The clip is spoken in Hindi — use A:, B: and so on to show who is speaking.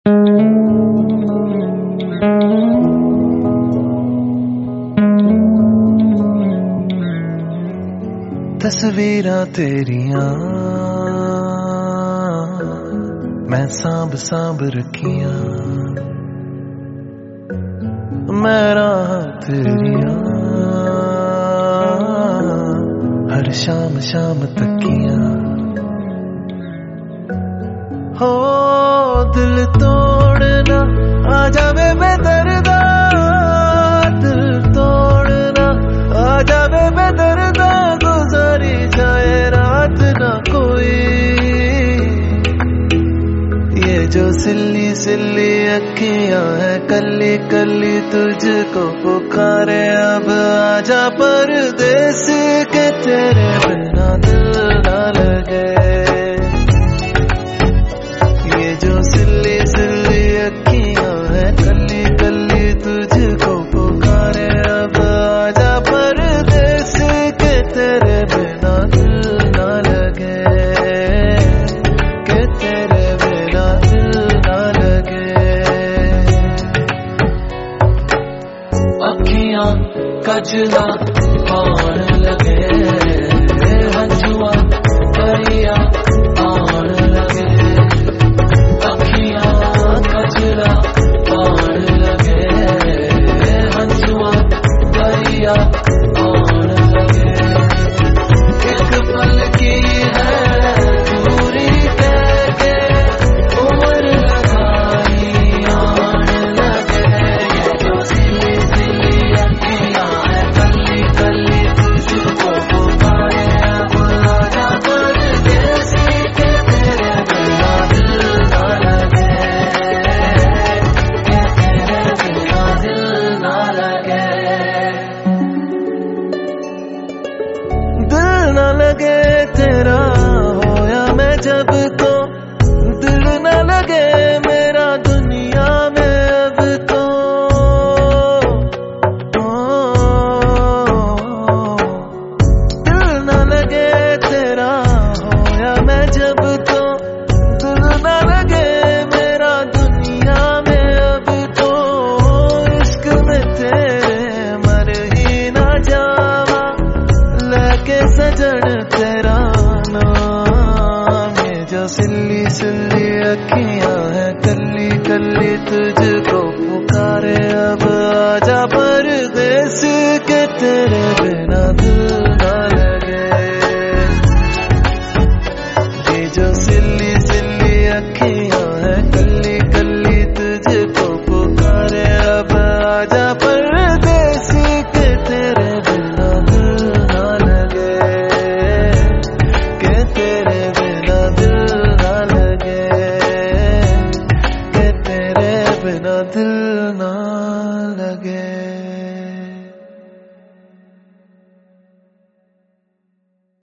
A: तस्वीरां तेरियां मैं सांभ सांभ रखियां, मैं राह तेरियां हर शाम शाम तकियां। हो दिल तोड़ना आ जावे बेदर्दा, दिल तोड़ना आ जावे बेदर्दा, गुजारी जाए रात ना कोई। ये जो सिल्ली सिल्ली अखियां है कली कली तुझको पुकारे, अब आजा परदेस के तेरे बिना दिल ना लगे। ये जो सिल्ली सिल्ली अखियां है कली कली तुझको पुकारे, अब आजा परदेस के तेरे बिना दिल ना लगे, के तेरे बिना दिल ना लगे। अखियां कजला आन लगे, हंजुआ परिया आन लगे। अखियां कजला आन लगे, हंजुआ परिया आन लगे। एक पल की है दूरी कह के उम्र लगाई आन लगे। ये जो सिली सिली अखियां है कली कली तुझको पुकारे, अब आजा परदेसी के तेरे बिना दिल ना लगे, के तेरे बिना दिल ना लगे। दिल ना लगे तेरा होया मैं जब तो, दिल ना लगे मेरा दुनिया में अब तो। दिल ना लगे तेरा होया मैं जब तो, दिल ना लगे मेरा दुनिया में अब तो। इश्क में तेरे मर ही ना जावा, लेके सजन तेरा नाम। ये जो सिल्ली सिल्ली अखियां है कली कली तुझको पुकारे, अब आजा परदेस के तेरे बिना दिल ना लगे। ये जो सिल्ली सिल्ली अखियां है कली कली तुझको पुकारे, अब आजा परदेस के तेरे बिना दिल ना लगे, के तेरे बिना दिल ना लगे, के तेरे बिना दिल ना लगे।